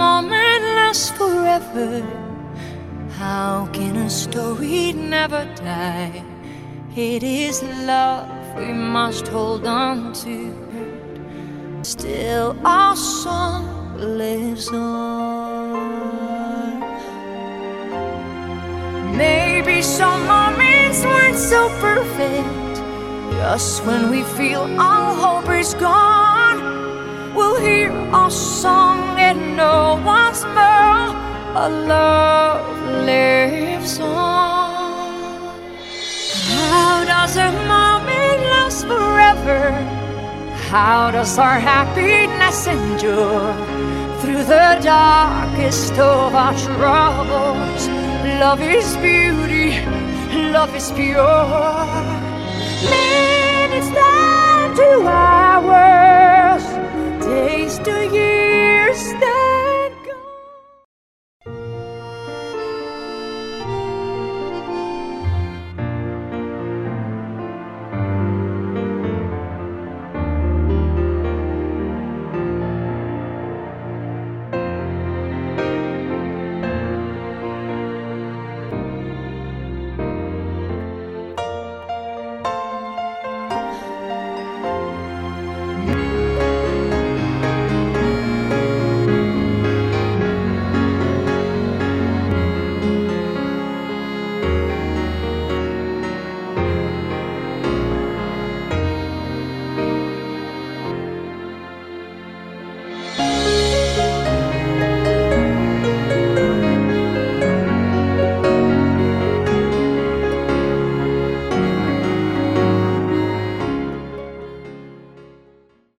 moment last forever? How can a story never die? It is love we must hold on to. Still our song lives on. Maybe some moments weren't so perfect. Just when we feel all hope is gone, we'll hear our song and know once more our love lives on. How does a moment last forever? How does our happiness endure through the darkest of our troubles? Love is beauty, love is pure. Man, it's time to